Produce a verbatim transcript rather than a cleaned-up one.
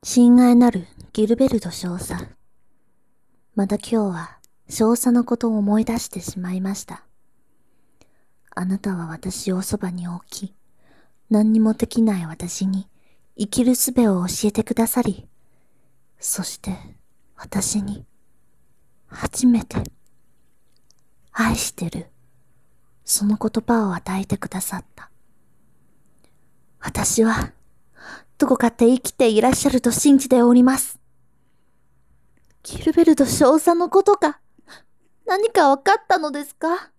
親愛なるギルベルト少佐。また今日は少佐のことを思い出してしまいました。あなたは私をそばに置き、何にもできない私に生きる術を教えてくださり、そして私に初めて愛してる、その言葉を与えてくださった。私はどこかで生きていらっしゃると信じております。ギルベルト少佐のことか何かわかったのですか？